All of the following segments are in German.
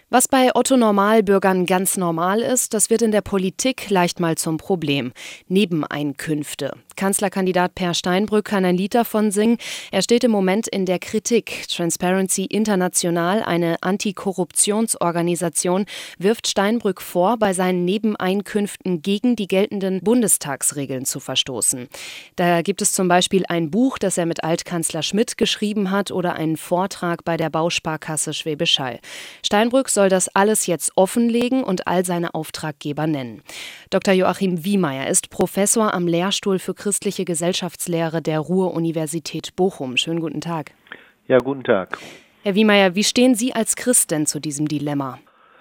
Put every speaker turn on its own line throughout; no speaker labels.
Was bei Otto-Normalbürgern ganz normal ist, das wird in der Politik leicht mal zum Problem. Nebeneinkünfte. Kanzlerkandidat Per Steinbrück kann ein Lied davon singen. Er steht im Moment in der Kritik. Transparency International, eine Antikorruptionsorganisation, wirft Steinbrück vor, bei seinen Nebeneinkünften gegen die geltenden Bundestagsregeln zu verstoßen. Da gibt es zum Beispiel ein Buch, das er mit Altkanzler Schmidt geschrieben hat, oder einen Vortrag bei der Bausparkasse Schwäbisch Hall. Steinbrück soll das alles jetzt offenlegen und all seine Auftraggeber nennen. Dr. Joachim Wiemeyer ist Professor am Lehrstuhl für christliche Gesellschaftslehre der Ruhr-Universität Bochum. Schönen guten Tag.
Ja, guten Tag.
Herr Wiemeyer, wie stehen Sie als Christ denn zu diesem Dilemma?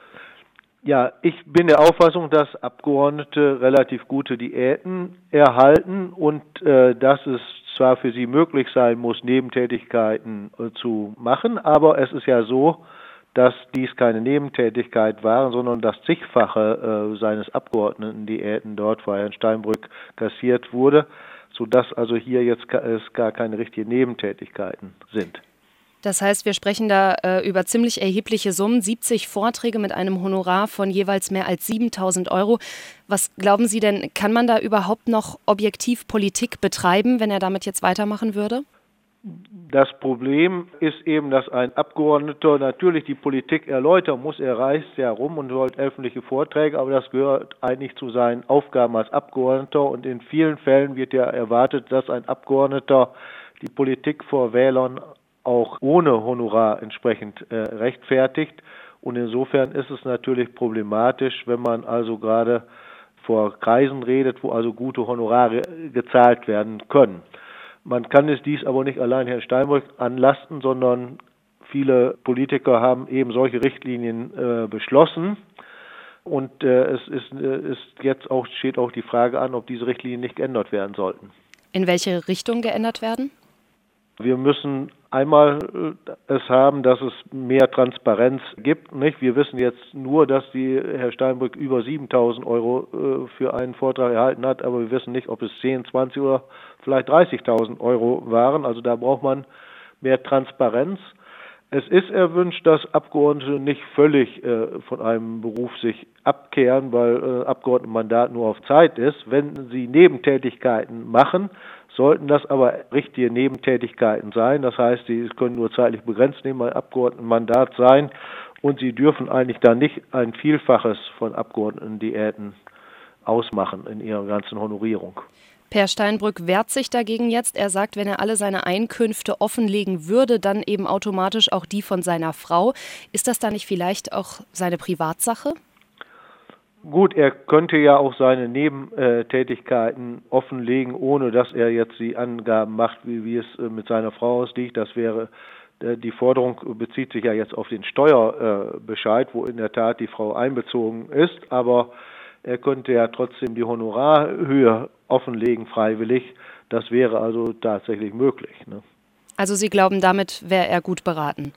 Ja, ich bin der Auffassung, dass Abgeordnete relativ gute Diäten erhalten und dass es zwar für sie möglich sein muss, Nebentätigkeiten zu machen, aber es ist ja so, dass dies keine Nebentätigkeit waren, sondern das zigfache seines Abgeordnetendiäten dort bei Herrn Steinbrück kassiert wurde, sodass also hier jetzt es gar keine richtigen Nebentätigkeiten sind.
Das heißt, wir sprechen da über ziemlich erhebliche Summen, 70 Vorträge mit einem Honorar von jeweils mehr als 7.000 Euro. Was glauben Sie denn, kann man da überhaupt noch objektiv Politik betreiben, wenn er damit jetzt weitermachen würde?
Das Problem ist eben, dass ein Abgeordneter natürlich die Politik erläutern muss. Er reist ja rum und hält öffentliche Vorträge, aber das gehört eigentlich zu seinen Aufgaben als Abgeordneter. Und in vielen Fällen wird ja erwartet, dass ein Abgeordneter die Politik vor Wählern auch ohne Honorar entsprechend rechtfertigt. Und insofern ist es natürlich problematisch, wenn man also gerade vor Kreisen redet, wo also gute Honorare gezahlt werden können. Man kann es dies aber nicht allein Herrn Steinbrück anlasten, sondern viele Politiker haben eben solche Richtlinien beschlossen. Und steht auch die Frage an, ob diese Richtlinien nicht geändert werden sollten.
In welche Richtung geändert werden?
Wir müssen einmal es haben, dass es mehr Transparenz gibt. Nicht? Wir wissen jetzt nur, dass Herr Steinbrück über 7.000 Euro für einen Vortrag erhalten hat, aber wir wissen nicht, ob es 10, 20 oder vielleicht 30.000 Euro waren. Also da braucht man mehr Transparenz. Es ist erwünscht, dass Abgeordnete nicht völlig von einem Beruf sich abkehren, weil Abgeordnetenmandat nur auf Zeit ist. Wenn sie Nebentätigkeiten machen, sollten das aber richtige Nebentätigkeiten sein. Das heißt, sie können nur zeitlich begrenzt neben einem Abgeordnetenmandat sein und sie dürfen eigentlich dann nicht ein Vielfaches von Abgeordnetendiäten ausmachen in ihrer ganzen Honorierung.
Per Steinbrück wehrt sich dagegen jetzt. Er sagt, wenn er alle seine Einkünfte offenlegen würde, dann eben automatisch auch die von seiner Frau. Ist das da nicht vielleicht auch seine Privatsache?
Gut, er könnte ja auch seine Nebentätigkeiten offenlegen, ohne dass er jetzt die Angaben macht, wie es mit seiner Frau ausliegt. Das wäre, die Forderung bezieht sich ja jetzt auf den Steuerbescheid, wo in der Tat die Frau einbezogen ist, aber er könnte ja trotzdem die Honorarhöhe offenlegen, freiwillig. Das wäre also tatsächlich möglich. Ne?
Also Sie glauben, damit wäre er gut beraten?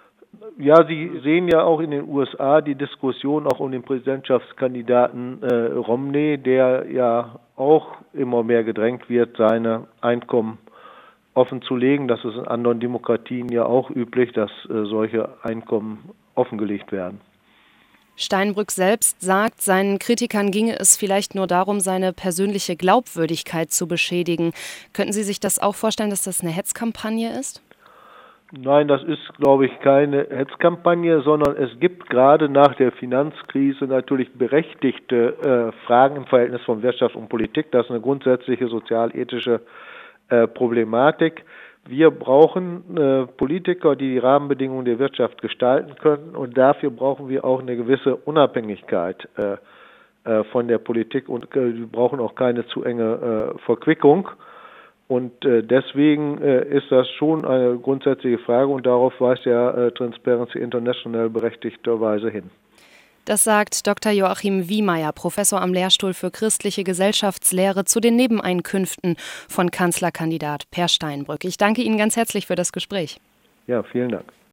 Ja, Sie sehen ja auch in den USA die Diskussion auch um den Präsidentschaftskandidaten Romney, der ja auch immer mehr gedrängt wird, seine Einkommen offenzulegen. Das ist in anderen Demokratien ja auch üblich, dass solche Einkommen offengelegt werden.
Steinbrück selbst sagt, seinen Kritikern ginge es vielleicht nur darum, seine persönliche Glaubwürdigkeit zu beschädigen. Könnten Sie sich das auch vorstellen, dass das eine Hetzkampagne ist?
Nein, das ist, glaube ich, keine Hetzkampagne, sondern es gibt gerade nach der Finanzkrise natürlich berechtigte Fragen im Verhältnis von Wirtschaft und Politik. Das ist eine grundsätzliche sozialethische Problematik. Wir brauchen Politiker, die die Rahmenbedingungen der Wirtschaft gestalten können, und dafür brauchen wir auch eine gewisse Unabhängigkeit von der Politik, und wir brauchen auch keine zu enge Verquickung. Und deswegen ist das schon eine grundsätzliche Frage, und darauf weist ja Transparency International berechtigterweise hin.
Das sagt Dr. Joachim Wiemeyer, Professor am Lehrstuhl für christliche Gesellschaftslehre, zu den Nebeneinkünften von Kanzlerkandidat Per Steinbrück. Ich danke Ihnen ganz herzlich für das Gespräch.
Ja, vielen Dank.